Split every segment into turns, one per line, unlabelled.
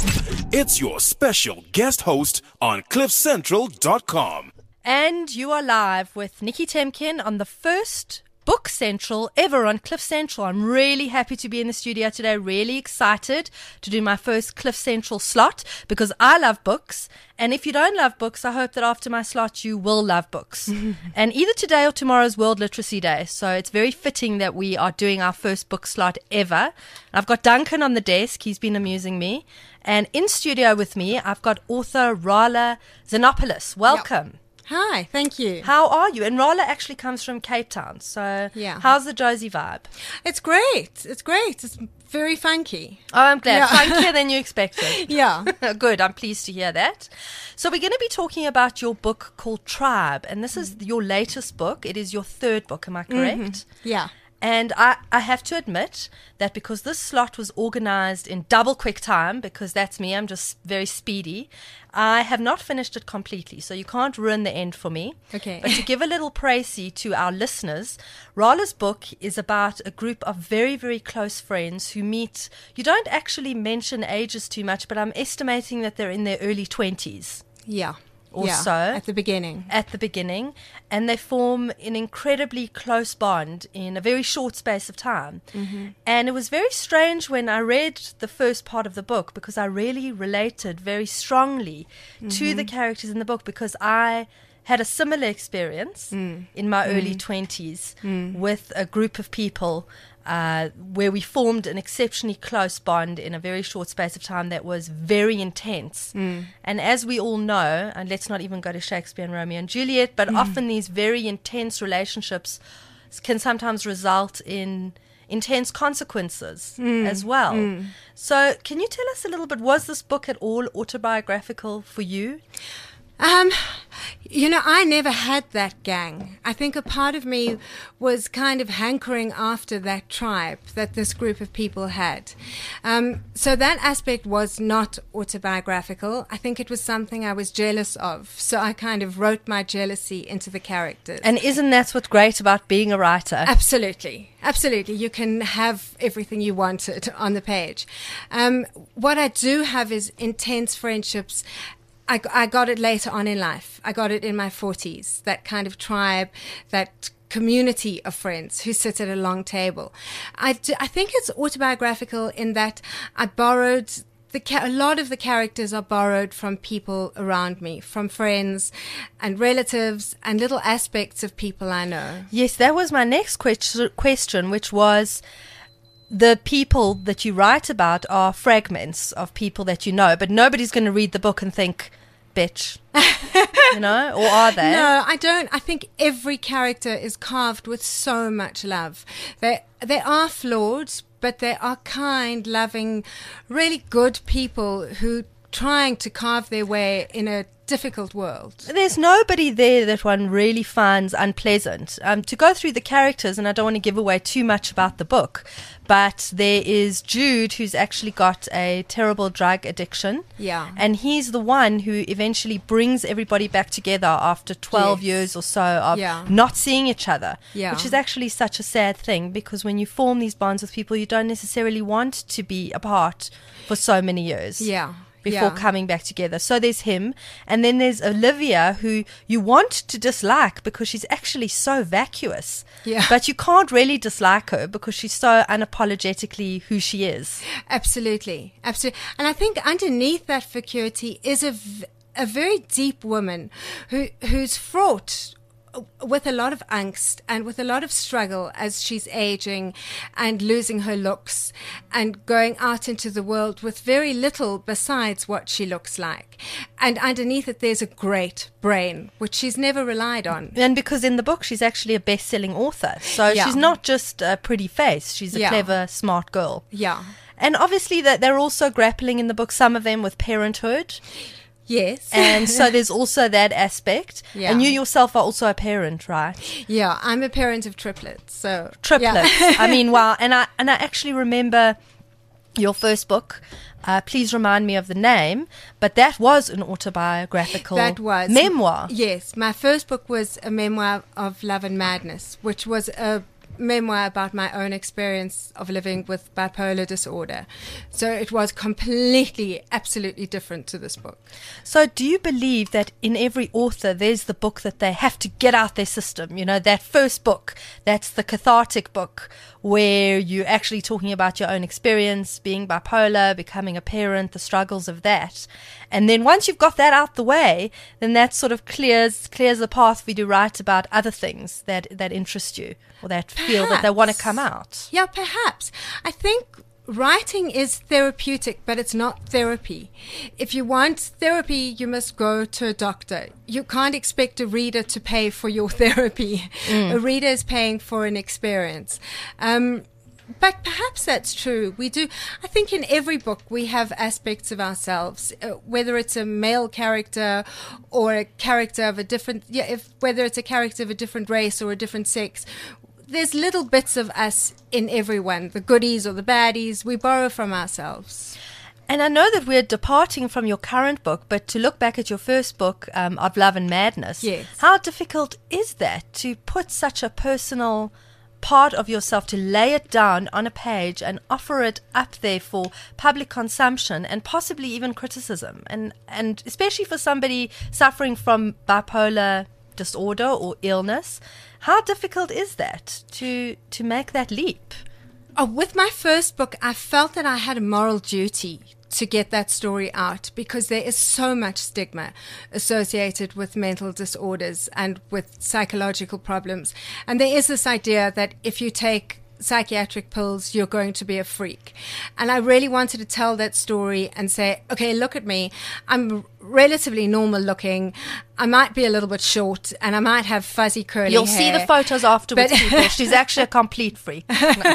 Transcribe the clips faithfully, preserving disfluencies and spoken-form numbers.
It's your special guest host on cliff central dot com.
And you are live with Nikki Temkin on the first Book Central ever on Cliff Central. I'm really happy to be in the studio today, really excited to do my first Cliff Central slot because I love books. And if you don't love books, I hope that after my slot you will love books. And either today or tomorrow is World Literacy Day, so it's very fitting that we are doing our first book slot ever. I've got Duncan on the desk, he's been amusing me. And in studio with me, I've got author Rala Xenopoulos. Welcome.
Yep. Hi, thank you.
How are you? And Rala actually comes from Cape Town. So
yeah.
How's the Josie vibe?
It's great. It's great. It's very funky.
Oh, I'm glad.
Yeah.
Funkier than you expected.
Yeah.
Good. I'm pleased to hear that. So we're going to be talking about your book called Tribe. And this is your latest book. It is your third book. Am I correct?
Mm-hmm. Yeah.
And I, I have to admit that because this slot was organized in double quick time, because that's me, I'm just very speedy, I have not finished it completely. So you can't ruin the end for me.
Okay.
But to give a little précis to our listeners, Rala's book is about a group of very, very close friends who meet. You don't actually mention ages too much, but I'm estimating that they're in their early twenties.
Yeah.
Or
yeah,
so
at the beginning.
At the beginning, and they form an incredibly close bond in a very short space of time.
Mm-hmm.
And it was very strange when I read the first part of the book because I really related very strongly mm-hmm. to the characters in the book because I had a similar experience
mm.
in my
mm.
early twenties
mm.
with a group of people uh, where we formed an exceptionally close bond in a very short space of time that was very intense.
Mm.
And as we all know, and let's not even go to Shakespeare and Romeo and Juliet, but mm. often these very intense relationships can sometimes result in intense consequences
mm.
as well.
Mm.
So can you tell us a little bit, was this book at all autobiographical for you?
Um, you know, I never had that gang. I think a part of me was kind of hankering after that tribe that this group of people had. Um, so that aspect was not autobiographical. I think it was something I was jealous of. So I kind of wrote my jealousy into the characters.
And isn't that what's great about being a writer?
Absolutely. Absolutely. You can have everything you wanted on the page. Um, what I do have is intense friendships. I, I got it later on in life. I got it in my forties, that kind of tribe, that community of friends who sit at a long table. I, do, I think it's autobiographical in that I borrowed, the ca- a lot of the characters are borrowed from people around me, from friends and relatives and little aspects of people I know.
Yes, that was my next que- question, which was, the people that you write about are fragments of people that you know, but nobody's going to read the book and think, bitch, you know, or are they?
No, I don't. I think every character is carved with so much love. They, they are flawed, but they are kind, loving, really good people who trying to carve their way in a difficult world.
There's nobody there that one really finds unpleasant. Um, to go through the characters, and I don't want to give away too much about the book, but there is Jude, who's actually got a terrible drug addiction.
Yeah.
And he's the one who eventually brings everybody back together after twelve
yes.
years or so of
yeah.
not seeing each other,
yeah.
which is actually such a sad thing because when you form these bonds with people, you don't necessarily want to be apart for so many years.
Yeah.
Before
yeah.
coming back together. So there's him. And then there's Olivia, who you want to dislike because she's actually so vacuous.
Yeah.
But you can't really dislike her because she's so unapologetically who she is.
Absolutely. Absolutely. And I think underneath that vacuity is a, v- a very deep woman who who's fraught with a lot of angst and with a lot of struggle as she's aging and losing her looks and going out into the world with very little besides what she looks like. And underneath it, there's a great brain, which she's never relied on.
And because in the book, she's actually a best-selling author. So
yeah.
she's not just a pretty face. She's a
yeah.
clever, smart girl.
Yeah.
And obviously that they're also grappling in the book, some of them with parenthood.
Yes.
And so there's also that aspect.
Yeah.
And you yourself are also a parent, right?
Yeah, I'm a parent of triplets. So
triplets.
Yeah.
I mean, wow. And I and I actually remember your first book. Uh, please remind me of the name, but that was an autobiographical
that was
memoir.
Yes, my first book was a memoir of love and madness, which was a memoir about my own experience of living with bipolar disorder. So it was completely, absolutely different to this book.
So do you believe that in every author there's the book that they have to get out their system? You know, that first book, that's the cathartic book where you're actually talking about your own experience, being bipolar, becoming a parent, the struggles of that. And then once you've got that out the way, then that sort of clears clears the path for you to write about other things that, that interest you or that feel that they want to come out.
Yeah, perhaps. I think writing is therapeutic, but it's not therapy. If you want therapy, you must go to a doctor. You can't expect a reader to pay for your therapy. Mm. A reader is paying for an experience. Um, But perhaps that's true. We do. I think in every book we have aspects of ourselves, uh, whether it's a male character or a character of a different, yeah, if whether it's a character of a different race or a different sex. There's little bits of us in everyone, the goodies or the baddies. We borrow from ourselves.
And I know that we're departing from your current book, but to look back at your first book, um, Of Love and Madness,
yes.
How difficult is that to put such a personal part of yourself, to lay it down on a page and offer it up there for public consumption and possibly even criticism, and and especially for somebody suffering from bipolar disorder or illness? How difficult is that to to make that leap?
Oh, with my first book, I felt that I had a moral duty to get that story out, because there is so much stigma associated with mental disorders and with psychological problems. And there is this idea that if you take psychiatric pills, you're going to be a freak. And I really wanted to tell that story and say, okay, look at me. I'm relatively normal looking. I might be a little bit short and I might have fuzzy curly
You'll
hair.
see the photos afterwards,
But
people. She's actually a complete freak. No.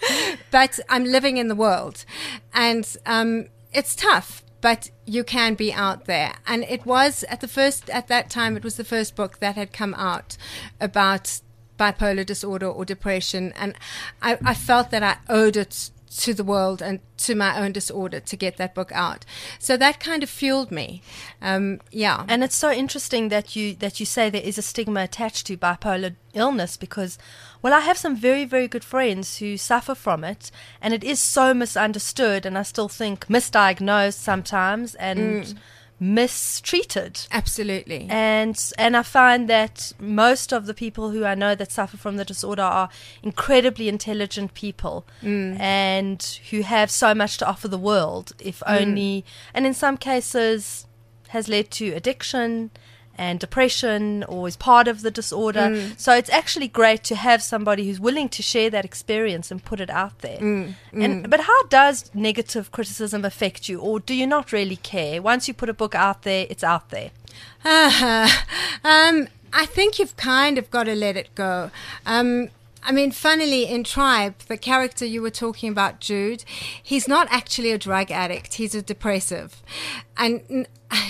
But I'm living in the world. And um, it's tough, but you can be out there. And it was at the first, at that time, it was the first book that had come out about bipolar disorder or depression. And I, I felt that I owed it to the world and to my own disorder to get that book out. So that kind of fueled me. Um, yeah.
And it's so interesting that you that you say there is a stigma attached to bipolar illness, because, well, I have some very, very good friends who suffer from it, and it is so misunderstood, and I still think misdiagnosed sometimes, and mm. mistreated.
Absolutely.
And and I find that most of the people who I know that suffer from the disorder are incredibly intelligent people, mm. and who have so much to offer the world, if mm. only, and in some cases has led to addiction and depression, or is part of the disorder. Mm. So it's actually great to have somebody who's willing to share that experience and put it out there. Mm. Mm. And but how does negative criticism affect you, or do you not really care? Once you put a book out there, it's out there.
Uh, um, I think you've kind of got to let it go. Um, I mean, funnily, in Tribe, the character you were talking about, Jude, he's not actually a drug addict. He's a depressive. And n-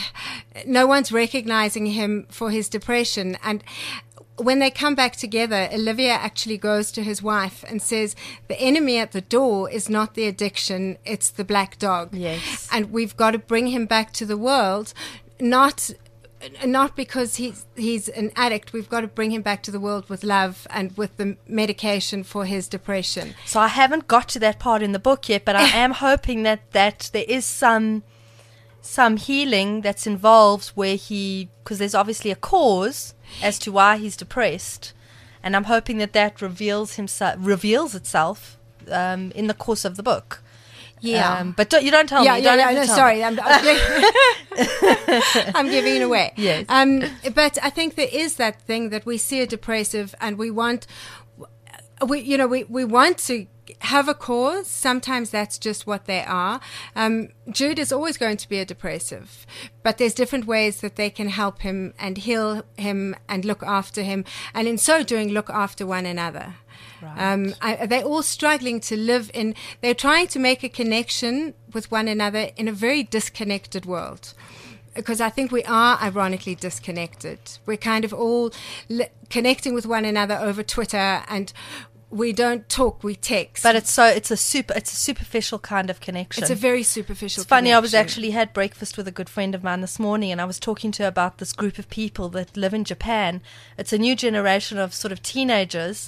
no one's recognizing him for his depression. And when they come back together, Olivia actually goes to his wife and says, the enemy at the door is not the addiction, it's the black dog.
Yes.
And we've got to bring him back to the world, not... Not because he's he's an addict. We've got to bring him back to the world with love and with the medication for his depression.
So I haven't got to that part in the book yet, but I am hoping that, that there is some some healing that's involved where he, because there's obviously a cause as to why he's depressed, and I'm hoping that that reveals himself reveals itself um, in the course of the book.
Yeah,
um, but don't, you don't tell
yeah,
me. You
yeah,
don't
yeah.
have to
No,
tell
sorry,
me.
I'm, I'm, I'm giving it away.
Yes.
Um, but I think there is that thing that we see a depressive, and we want, we you know, we, we want to have a cause. Sometimes that's just what they are. Um, Jude is always going to be a depressive, but there's different ways that they can help him and heal him and look after him, and in so doing, look after one another.
Right.
Um, I, they're all struggling to live in, they're trying to make a connection with one another in a very disconnected world. Because I think we are ironically disconnected. We're kind of all li- connecting with one another over Twitter, and we don't talk, we text.
But it's so it's a super it's a superficial kind of connection.
It's a very superficial
It's funny,
connection.
I was actually had breakfast with a good friend of mine this morning, and I was talking to her about this group of people that live in Japan. It's a new generation of sort of teenagers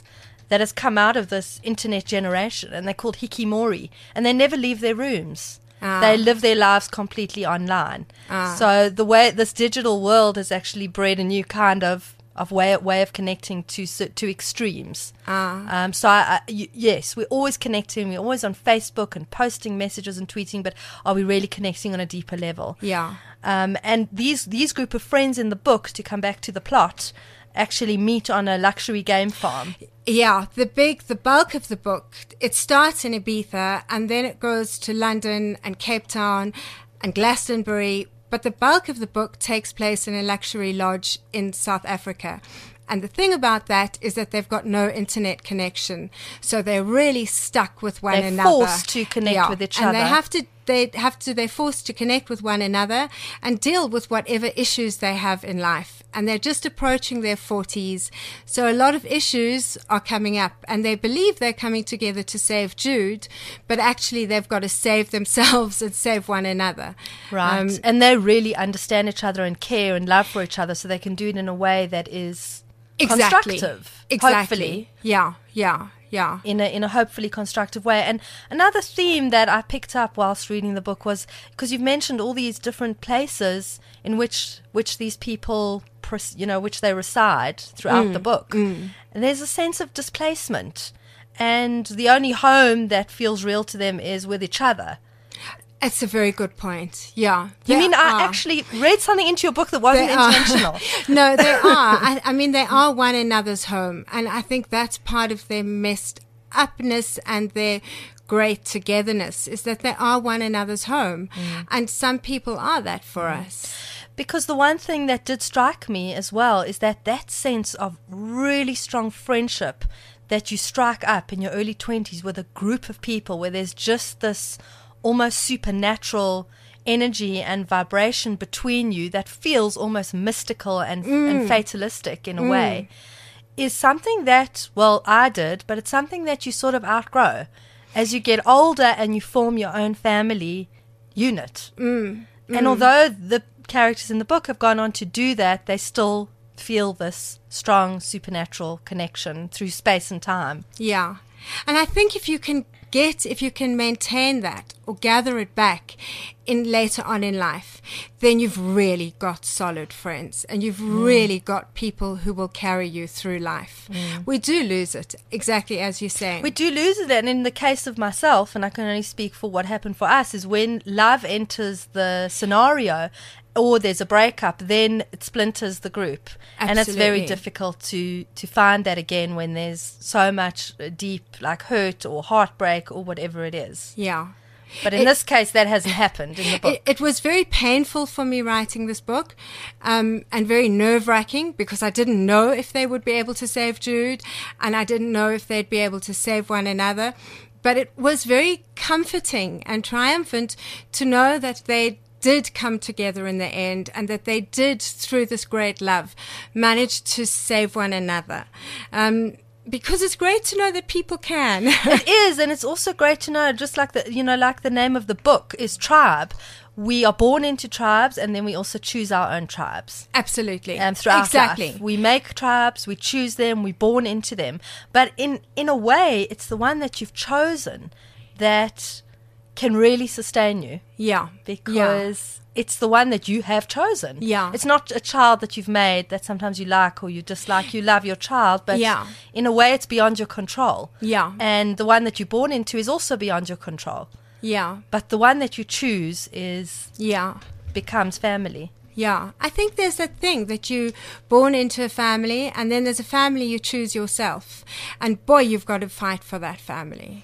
that has come out of this internet generation, and they're called Hikimori, and they never leave their rooms.
Ah.
They live their lives completely online.
Ah.
So the way this digital world has actually bred a new kind of of way way of connecting to to extremes.
Ah.
Um, so I, I, y- yes, we're always connecting. We're always on Facebook and posting messages and tweeting. But are we really connecting on a deeper level?
Yeah.
Um, and these these group of friends in the book, to come back to the plot, actually meet on a luxury game farm.
Yeah, the big, the bulk of the book, it starts in Ibiza and then it goes to London and Cape Town and Glastonbury. But the bulk of the book takes place in a luxury lodge in South Africa. And the thing about that is that they've got no internet connection. So they're really stuck with one
They're
another.
forced to connect
Yeah.
with each
and
other.
they have to, they have to, they're forced to connect with one another and deal with whatever issues they have in life. And they're just approaching their forties. So a lot of issues are coming up and they believe they're coming together to save Jude, but actually they've got to save themselves and save one another.
Right.
Um,
and they really understand each other and care and love for each other, so they can do it in a way that is
Exactly.
constructive.
Exactly.
Hopefully.
Yeah, yeah, yeah.
in a in a hopefully constructive way. And another theme that I picked up whilst reading the book was, because you've mentioned all these different places in which which these people, pres- you know, which they reside throughout
Mm,
the book. And there's a sense of displacement, and the only home that feels real to them is with each other.
It's a very good point. Yeah.
You
They
mean I
are.
actually read something into your book that wasn't
They are.
intentional?
No, they are. I, I mean, they are one another's home. And I think that's part of their messed upness and their great togetherness, is that they are one another's home. And some people are that for us.
Because the one thing that did strike me as well is that that sense of really strong friendship that you strike up in your early twenties with a group of people where there's just this almost supernatural energy and vibration between you that feels almost mystical and, and fatalistic in a way, is something that, well, I did, but it's something that you sort of outgrow as you get older and you form your own family unit. And although the characters in the book have gone on to do that, they still feel this strong supernatural connection through space and time.
Yeah. And I think if you can get, if you can maintain that or gather it back in later on in life, then you've really got solid friends and you've really got people who will carry you through life. We do lose it, exactly as you're saying.
We do lose it, and in the case of myself, and I can only speak for what happened for us, is when love enters the scenario or there's a breakup, then it splinters the group. And it's very
Absolutely.
difficult to, to find that again when there's so much uh, deep like hurt or heartbreak or whatever it is.
Yeah.
But in
It-
this case, that hasn't happened in the book.
It, it was very painful for me writing this book, um, and very nerve-wracking because I didn't know if they would be able to save Jude, and I didn't know if they'd be able to save one another. But it was very comforting and triumphant to know that they did come together in the end, and that they did, through this great love, manage to save one another. Um, because it's great to know that people can.
It is, and it's also great to know, just like the you know, like the name of the book is Tribe. We are born into tribes, and then we also choose our own tribes.
Absolutely.
And throughout
exactly.
life, we make tribes, we choose them, we're born into them. But in in a way, it's the one that you've chosen that can really sustain you,
Yeah.
because it's the one that you have chosen.
Yeah.
It's not a child that you've made that sometimes you like or you dislike. You love your child, but
Yeah.
in a way it's beyond your control.
Yeah.
And the one that you're born into is also beyond your control.
Yeah.
But the one that you choose is
Yeah.
becomes family.
Yeah, I think there's that thing that you born into a family, and then there's a family you choose yourself, and boy, you've got to fight for that family.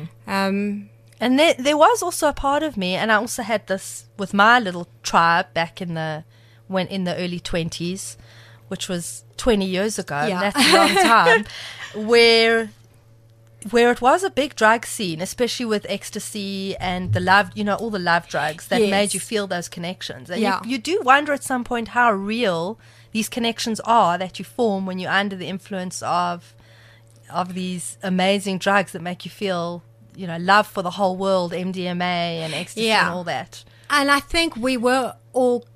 Um,
And there, there was also a part of me, and I also had this with my little tribe back in the when in the early twenties, which was twenty years ago.
Yeah.
And that's a long time. where where it was a big drug scene, especially with ecstasy and the love, you know, all the love drugs that
Yes.
made you feel those connections. And
Yeah.
you, you do wonder at some point how real these connections are that you form when you're under the influence of of these amazing drugs that make you feel, you know, love for the whole world, M D M A and ecstasy
Yeah.
and all that.
and I think we were all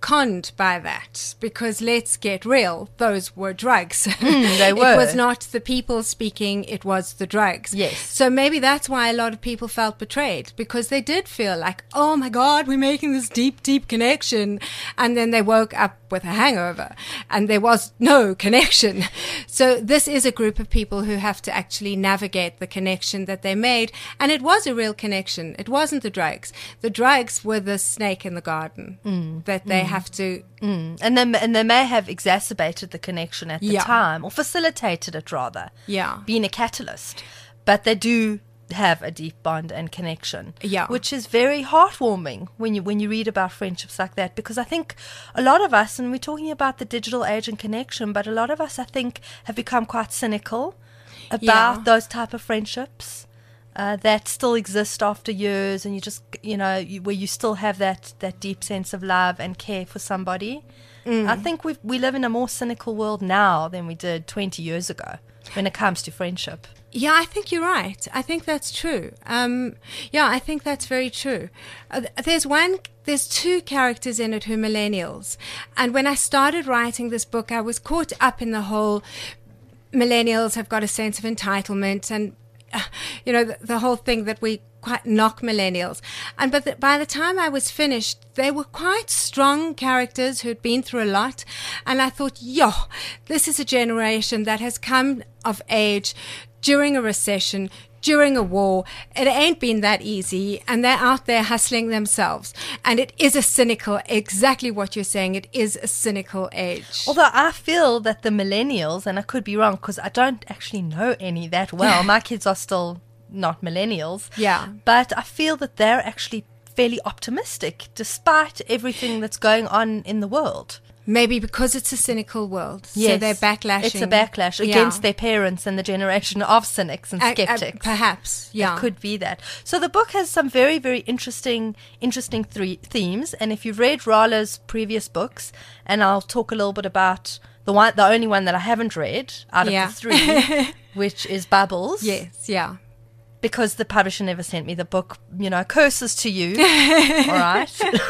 conned by that, because let's get real, those were drugs.
Mm, they were.
It was not the people speaking, it was the drugs.
Yes.
So maybe that's why a lot of people felt betrayed, because they did feel like, oh my God, we're making this deep, deep connection. And then they woke up with a hangover and there was no connection. So this is a group of people who have to actually navigate the connection that they made. And it was a real connection. It wasn't the drugs. The drugs were the snake in the garden mm. that they mm. have to.
Mm. And, they, and they may have exacerbated the connection at the
yeah.
time, or facilitated it rather.
Yeah.
Being a catalyst. But they do have a deep bond and connection,
yeah.
which is very heartwarming when you when you read about friendships like that, because I think a lot of us, and we're talking about the digital age and connection, but a lot of us I think have become quite cynical about
yeah.
those type of friendships uh, that still exist after years, and you just you know you, where you still have that that deep sense of love and care for somebody. mm. I think we we live in a more cynical world now than we did twenty years ago when it comes to friendship.
Yeah, I think you're right. I think that's true. Um, yeah, I think that's very true. Uh, there's one, there's two characters in it who are millennials. And when I started writing this book, I was caught up in the whole millennials have got a sense of entitlement and, uh, you know, the, the whole thing that we quite knock millennials. And but the, by the time I was finished, they were quite strong characters who'd been through a lot. And I thought, yo, this is a generation that has come of age during a recession, during a war. It ain't been that easy, and they're out there hustling themselves. And it is a cynical, exactly what you're saying, it is a cynical age.
Although I feel that the millennials, and I could be wrong because I don't actually know any that well, my kids are still not millennials.
Yeah.
But I feel that they're actually fairly optimistic despite everything that's going on in the world.
Maybe because it's a cynical world.
Yes.
So they're backlashing.
It's a backlash against
yeah.
their parents and the generation of cynics and skeptics.
Uh, uh, perhaps, yeah.
It could be that. So the book has some very, very interesting, interesting three themes. And if you've read Rala's previous books, and I'll talk a little bit about the one, the only one that I haven't read out of
yeah.
the three, which is Bubbles.
Yes, yeah.
Because the publisher never sent me the book, you know, curses to you, all right?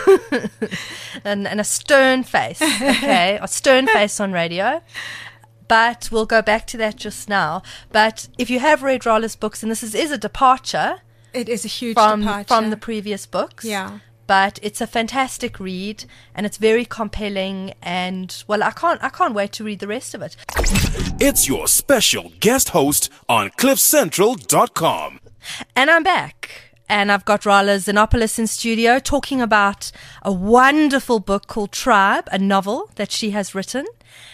and, and a stern face, okay? A stern face on radio. But we'll go back to that just now. But if you have read Rala's books, and this is, is a departure.
It is a huge
from,
departure.
From the previous books.
Yeah.
But it's a fantastic read, and it's very compelling, and, well, I can't I can't wait to read the rest of it.
It's your special guest host on cliff central dot com.
And I'm back, and I've got Rala Xenopoulos in studio talking about a wonderful book called Tribe, a novel that she has written.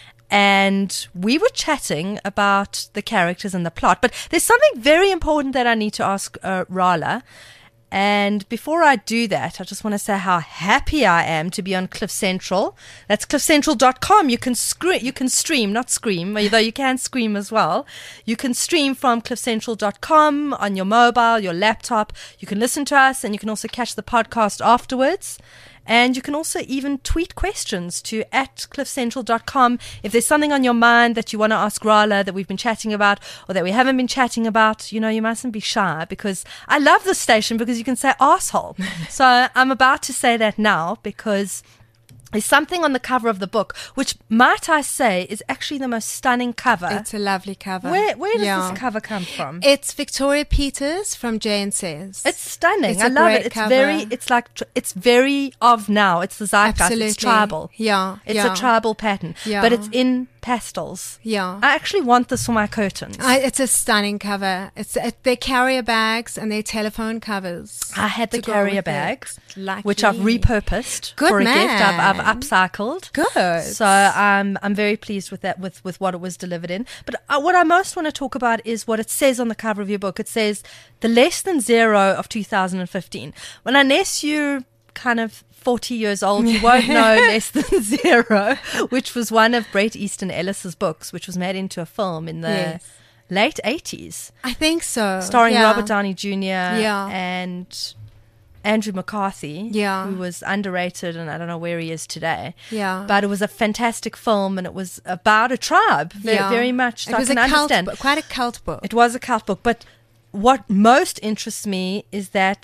And we were chatting about the characters and the plot, but there's something very important that I need to ask uh, Rala. And before I do that, I just want to say how happy I am to be on Cliff Central. That's cliff central dot com. You can scre- you can stream, not scream, although you can scream as well. You can stream from cliff central dot com on your mobile, your laptop. You can listen to us, and you can also catch the podcast afterwards. And you can also even tweet questions to at cliff central dot com. If there's something on your mind that you want to ask Rala that we've been chatting about or that we haven't been chatting about, you know, you mustn't be shy, because I love this station because you can say arsehole. So I'm about to say that now because there's something on the cover of the book, which, might I say, is actually the most stunning cover.
It's a lovely cover.
Where where does
yeah.
this cover come from?
It's Victoria Peters from Jane Says.
It's stunning.
It's
I
a
love
great
it. It's
cover.
very, it's like, tr- it's very of now. It's the zeitgeist.
Absolutely.
It's tribal.
Yeah.
It's
yeah.
a tribal pattern.
Yeah.
But it's in pastels.
Yeah.
I actually want this for my curtains.
I, it's a stunning cover. It's uh, their carrier bags and their telephone covers.
I had the
to go
carrier
with
bags,
it. Lucky.
which I've repurposed
Good
for a
man.
gift. I've, I've upcycled.
Good.
So um, I'm very pleased with that, with, with what it was delivered in. But uh, what I most want to talk about is what it says on the cover of your book. It says, the less than zero of two thousand fifteen. Well, unless you're kind of forty years old, you won't know Less Than Zero, which was one of Bret Easton Ellis's books, which was made into a film in the
Yes.
late eighties.
I think so.
Starring
yeah.
Robert Downey Junior
Yeah.
and Andrew McCarthy,
Yeah.
who was underrated, and I don't know where he is today.
Yeah.
But it was a fantastic film, and it was about a tribe, very,
Yeah.
very much. So
It was
I can
a cult
understand.
book, quite a cult book.
It was a cult book, but what most interests me is that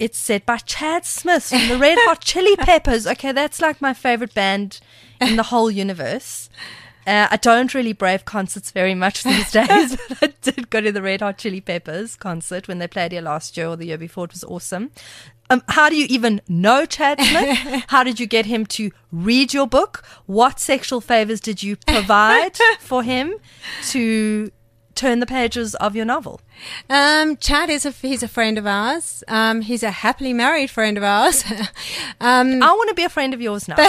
it's said by Chad Smith from the Red Hot Chili Peppers. Okay, that's like my favorite band in the whole universe. Uh, I don't really brave concerts very much these days, but I did go to the Red Hot Chili Peppers concert when they played here last year or the year before. It was awesome. Um, how do you even know Chad Smith? How did you get him to read your book? What sexual favors did you provide for him to turn the pages of your novel?
Um, Chad is a, he's a friend of ours. Um, he's a happily married friend of ours. um,
I want to be a friend of yours now.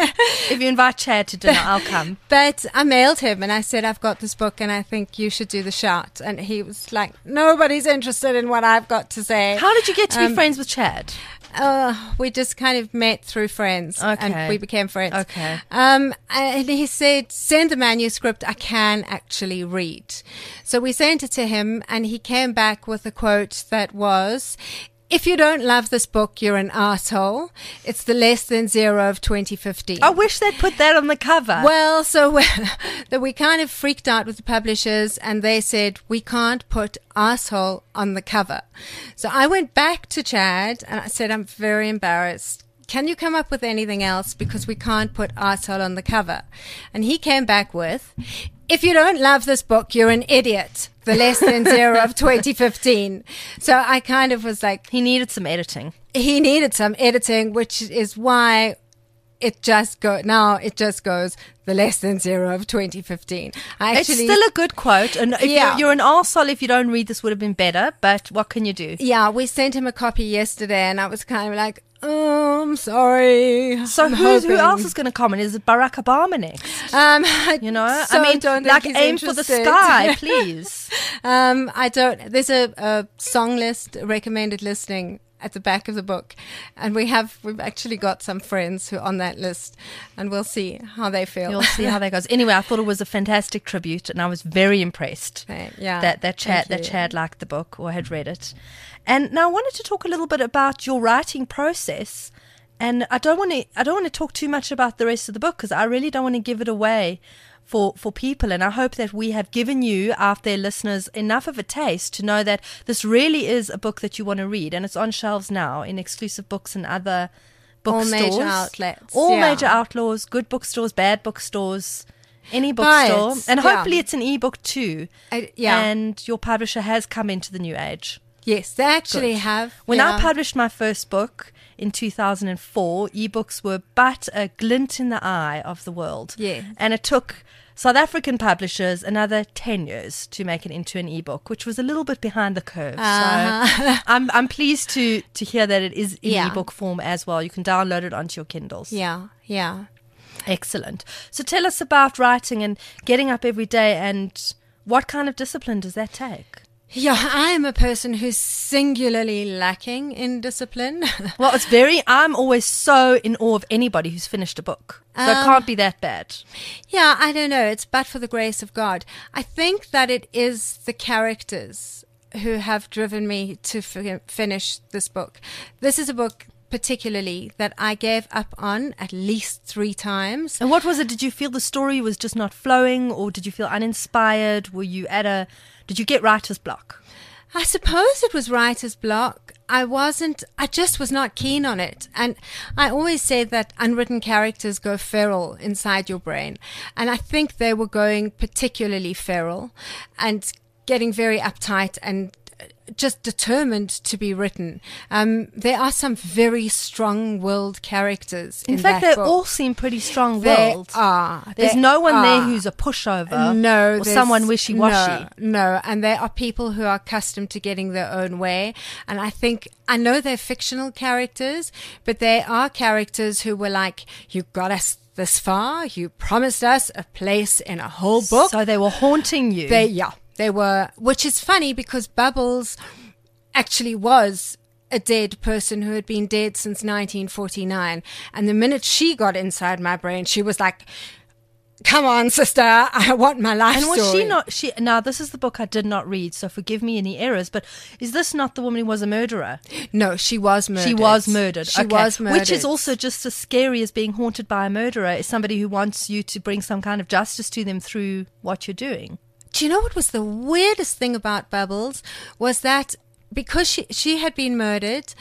If you invite Chad to dinner, I'll come.
But I mailed him and I said, I've got this book and I think you should do the shout. And he was like, nobody's interested in what I've got to say.
How did you get to be
Um,
friends with Chad?
Uh, we just kind of met through friends
Okay.
and we became friends.
Okay.
Um, and he said, send the manuscript. I can actually read. So we sent it to him and he came back with a quote that was, if you don't love this book, you're an asshole. It's the less than zero of twenty fifteen.
I wish they'd put that on the cover.
Well, so we, that we kind of freaked out with the publishers and they said, we can't put asshole on the cover. So I went back to Chad and I said, I'm very embarrassed. Can you come up with anything else? Because we can't put asshole on the cover. And he came back with, if you don't love this book, you're an idiot. The less than zero of twenty fifteen. So I kind of was like,
He needed some editing.
he needed some editing, which is why it just go now it just goes the less than zero of twenty fifteen. I
It's
actually,
still a good quote. And if
Yeah.
you're, you're an arsehole if you don't read this would have been better, but what can you do?
yeah, we sent him a copy yesterday, and I was kind of like, oh, I'm sorry.
So
I'm
who's, who
hoping-
else is going to comment? Is it Barack Obama next?
Um,
You know,
so
I mean,
don't think
like
he's
aim for the
interested.
sky, please.
um, I don't. There's a, a song list, a recommended listening at the back of the book, and we have we've actually got some friends who are on that list, and we'll see how they feel.
You'll see how that goes. Anyway, I thought it was a fantastic tribute, and I was very impressed
Okay, yeah,
that that Chad
thank
that
you.
Chad liked the book or had read it. And now I wanted to talk a little bit about your writing process. And I don't want to I don't want to talk too much about the rest of the book because I really don't want to give it away for for people. And I hope that we have given you out there listeners enough of a taste to know that this really is a book that you want to read, and it's on shelves now in exclusive books and other
All
bookstores.
major outlets,
All
yeah.
major outlets, good bookstores, bad bookstores, any
Buy
bookstore.
it,
And
yeah.
hopefully it's an ebook too.
I- yeah.
And your publisher has come into the new age.
Yes, they actually
Good.
have.
When
yeah.
I published my first book in two thousand four, ebooks were but a glint in the eye of the world.
Yeah.
And it took South African publishers another ten years to make it into an ebook, which was a little bit behind the curve.
Uh-huh.
So I'm I'm pleased to to hear that it is in
Yeah.
ebook form as well. You can download it onto your Kindles.
Yeah, yeah.
Excellent. So tell us about writing and getting up every day, and what kind of discipline does that take?
Yeah, I am a person who's singularly lacking in discipline.
Well, it's very, I'm always so in awe of anybody who's finished a book. So it
Um,
can't be that bad.
Yeah, I don't know. It's but for the grace of God. I think that it is the characters who have driven me to fi- finish this book. This is a book particularly that I gave up on at least three times.
And what was it? Did you feel the story was just not flowing, or did you feel uninspired? Were you at a, did you get writer's block?
I suppose it was writer's block. I wasn't, I just was not keen on it. And I always say that unwritten characters go feral inside your brain. And I think they were going particularly feral and getting very uptight and just determined to be written. Um, there are some very strong-willed characters in,
In fact,
that
they
book.
all seem pretty
They
strong-willed.
are.
There's
They
no one there
are.
who's a pushover
No,
or
there's-
someone wishy-washy.
No, no, and they are people who are accustomed to getting their own way. And I think, I know they're fictional characters, but they are characters who were like, you got us this far, you promised us a place in a whole book.
So they were haunting you.
They, yeah, they were, which is funny because Bubbles actually was a dead person who had been dead since nineteen forty-nine. And the minute she got inside my brain, she was like, come on, sister, I want my life
And was
story.
she not, she, now this is the book I did not read, so forgive me any errors, but is this not the woman who was a murderer?
No, she was murdered.
She was murdered.
She
okay.
was murdered.
Which is also just as scary as being haunted by a murderer, is somebody who wants you to bring some kind of justice to them through what you're doing.
Do you know what was the weirdest thing about Bubbles? Was that because she, she had been murdered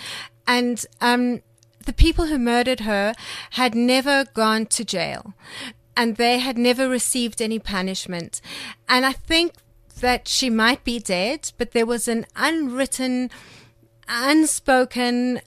And um, the people who murdered her had never gone to jail, and they had never received any punishment. And I think that she might be dead, but there was an unwritten, unspoken,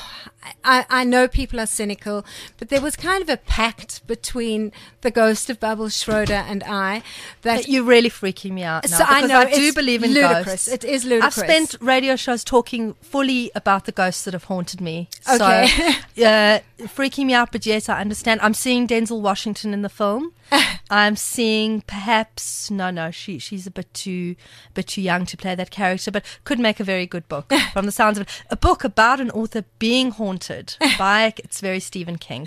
I, I know people are cynical, but there was kind of a pact between the ghost of Bubbles Schroeder and I that
You're really freaking me out now.
So I
because
know
I do
it's
believe in
ludicrous.
ghosts.
It is ludicrous.
I've spent radio shows talking fully about the ghosts that have haunted me.
Okay.
So, uh, freaking me out, but yes, I understand. I'm seeing Denzel Washington in the film. I'm seeing perhaps no, no, she she's a bit too, bit too young to play that character, but could make a very good book from the sounds of it. A book about an author being haunted by it's very Stephen King.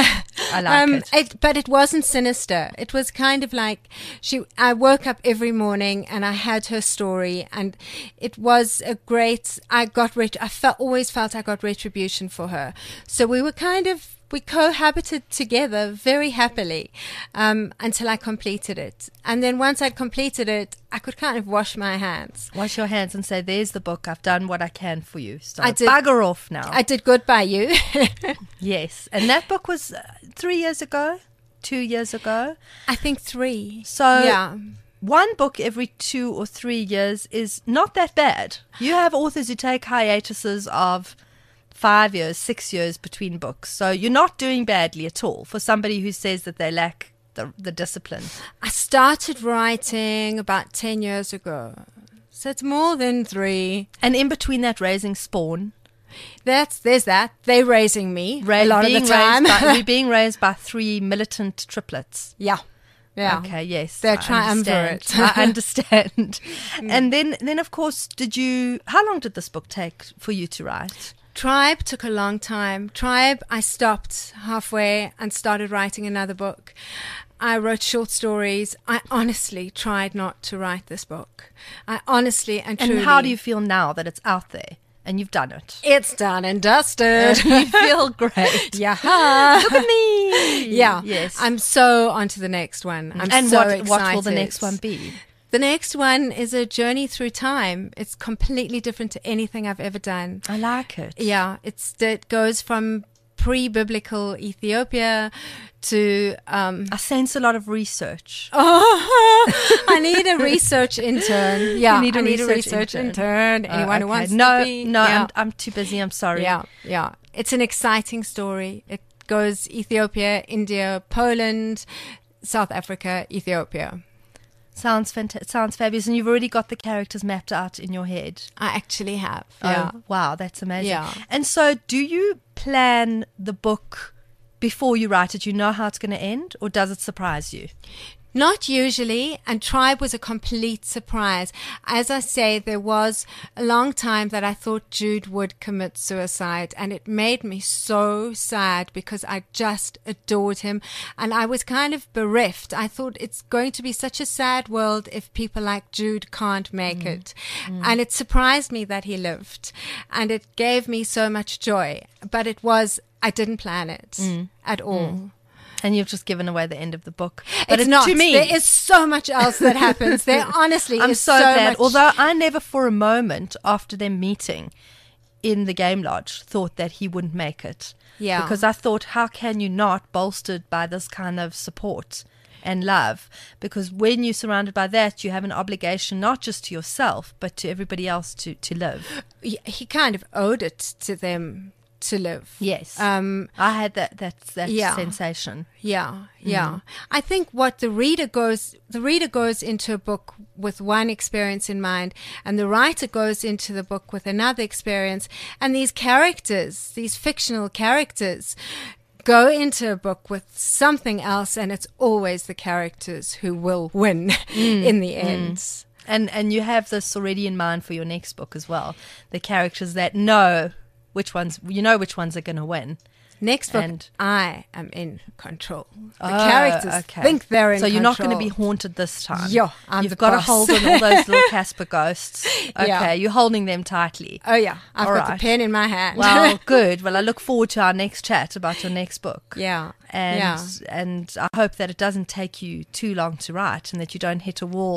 I like
um,
it.
it. But it wasn't sinister. It was kind of like she. I woke up every morning and I had her story, and it was a great. I got. Ret- I felt always felt I got retribution for her. So we were kind of. We cohabited together very happily um, until I completed it. And then once I'd completed it, I could kind of wash my hands.
Wash your hands and say, there's the book. I've done what I can for you. So
I did-
bugger off now.
I did good by you.
Yes. And that book was uh, three years ago, two years ago.
I think three.
So
yeah.
one book every two or three years is not that bad. You have authors who take hiatuses of five years, six years between books. So you're not doing badly at all for somebody who says that they lack the, the discipline.
I started writing about ten years ago. So it's more than three.
And in between that, raising Spawn.
That's There's that. They're raising me
Ra-
a lot of
being
the time.
Raised by, we're being raised by three militant triplets.
yeah. Yeah.
Okay, yes.
They're
I
triumvirate.
understand. I understand. And then, then, of course, did you, how long did this book take for you to write?
Tribe took a long time. Tribe, I stopped halfway and started writing another book. I wrote short stories. I honestly tried not to write this book. I honestly and truly.
And how do you feel now that it's out there and you've done it?
It's done and dusted.
You feel great.
Yeah.
Look at me.
Yeah.
Yes.
I'm so on to the next one. I'm
and
so
what,
excited.
what will the next one be?
The next one is a journey through time. It's completely different to anything I've ever done.
I like it.
Yeah, it's it goes from pre-biblical Ethiopia to um
I sense a lot of research.
oh, I need a research intern. Yeah,
You need a
I need a
research
research
intern.
intern. Anyone
Uh,
who
okay.
wants
no,
to be.
No,
yeah.
I'm, I'm too busy. I'm sorry.
yeah, yeah. It's an exciting story. It goes Ethiopia, India, Poland, South Africa, Ethiopia.
Sounds fanta- sounds fabulous. And you've already got the characters mapped out in your head.
I actually have. Yeah.
Oh, wow, that's amazing.
Yeah.
And so do you plan the book before you write it? You know how it's going to end, or does it surprise you?
Not usually, and Tribe was a complete surprise. As I say, there was a long time that I thought Jude would commit suicide, and it made me so sad because I just adored him, and I was kind of bereft. I thought it's going to be such a sad world if people like Jude can't make mm. it. Mm. And it surprised me that he lived, and it gave me so much joy. But it was, I didn't plan it mm. at all. Mm.
And you've just given away the end of the book. But
it's
it,
not.
To me,
there is so much else that happens. There honestly
I'm
is
so,
so
glad.
much.
Although I never for a moment after them meeting in the game lodge thought that he wouldn't make it.
Yeah.
Because I thought, how can you not, bolstered by this kind of support and love? Because when you're surrounded by that, you have an obligation not just to yourself, but to everybody else to, to live.
He, he kind of owed it to them to live.
Yes.
Um,
I had that that, that
yeah.
sensation.
Yeah, yeah.
Mm.
I think what the reader goes, the reader goes into a book with one experience in mind, and the writer goes into the book with another experience. And these characters, these fictional characters, go into a book with something else, and it's always the characters who will win mm. in the end. Mm.
And and you have this already in mind for your next book as well. The characters that know which ones, you know which ones are going to win.
Next book,
and
I am in control. The
oh,
characters
okay.
think they're in
control. So you're
control.
not going to be haunted this time.
Yeah, I'm
You've
the
got
boss.
a hold on all those little Casper ghosts. Okay,
Yeah.
you're holding them tightly.
Oh yeah, I've
All
got
right.
the pen in my hand.
Well, good. Well, I look forward to our next chat about your next book.
yeah,
And
yeah.
and I hope that it doesn't take you too long to write, and that you don't hit a wall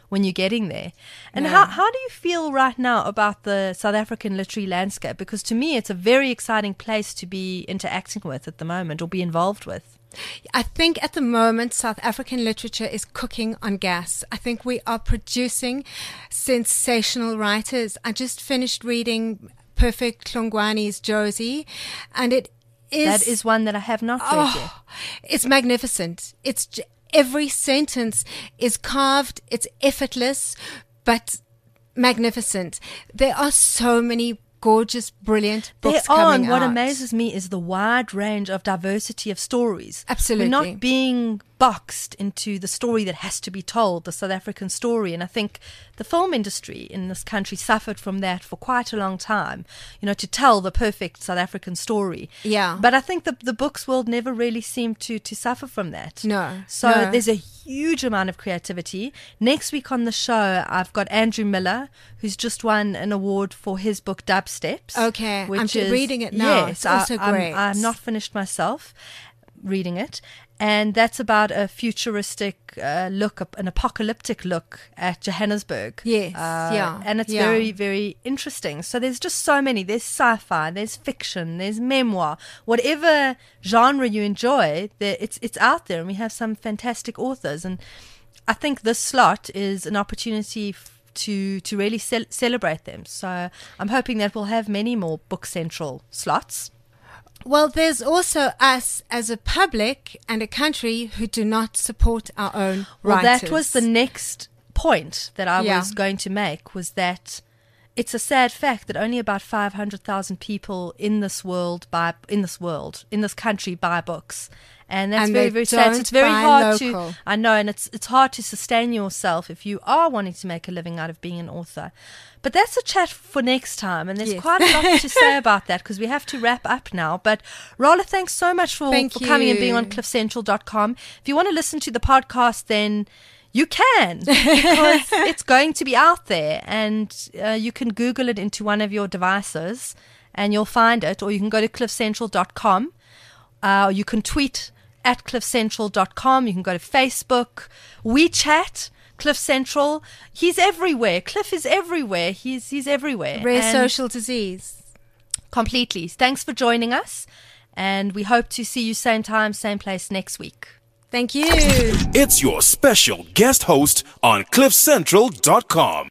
when you're getting there. And
No.
how, how do you feel right now about the South African literary landscape? Because to me, it's a very exciting place to be interacting with at the moment or be involved with.
I think at the moment, South African literature is cooking on gas. I think we are producing sensational writers. I just finished reading Perfect Hlongwane's Josie, and it is...
That is one that I have not read
oh,
yet.
It's magnificent. It's j- every sentence is carved. It's effortless, but magnificent. There are so many gorgeous, brilliant books
There are,
coming
and what
out.
amazes me is the wide range of diversity of stories.
Absolutely.
We're not being boxed into the story that has to be told, the South African story. And I think the film industry in this country suffered from that for quite a long time, you know, to tell the perfect South African story.
Yeah.
But I think the, the books world never really seemed to, to suffer from that.
No,
So
no.
there's a huge amount of creativity. Next week on the show, I've got Andrew Miller, who's just won an award for his book Dubsteps.
Okay, I'm
which
ju-
is,
reading it now.
Yes,
It's also
I,
great.
I'm, I'm not finished myself reading it. And that's about a futuristic uh, look, an apocalyptic look at Johannesburg.
Yes,
Uh,
yeah,
And it's
yeah.
very, very interesting. So there's just so many. There's sci-fi, there's fiction, there's memoir. Whatever genre you enjoy, there, it's it's out there. And we have some fantastic authors. And I think this slot is an opportunity f- to to really ce- celebrate them. So I'm hoping that we'll have many more Book Central slots.
Well, there's also us as a public and a country who do not support our own
Well,
writers.
that was the next point that I
Yeah.
was going to make, was that it's a sad fact that only about five hundred thousand people in this world buy in this world in this country buy books. And that's
And
very,
they
very sad. So
don't
it's very
buy
hard
local.
to, I know, and it's it's hard to sustain yourself if you are wanting to make a living out of being an author. But that's a chat for next time, and there's
Yes.
quite a lot to say about that because we have to wrap up now. But Rola, thanks so much for,
Thank
for coming and being
you.
on cliff central dot com. If you want to listen to the podcast, then you can, because it's going to be out there, and uh, you can Google it into one of your devices and you'll find it, or you can go to cliff central dot com. Uh, you can tweet at cliff central dot com. You can go to Facebook, WeChat, Cliff Central. He's everywhere. Cliff is everywhere. He's he's everywhere.
Rare
And
social disease.
completely. Thanks for joining us, and we hope to see you same time, same place next week.
Thank you.
It's your special guest host on cliff central dot com.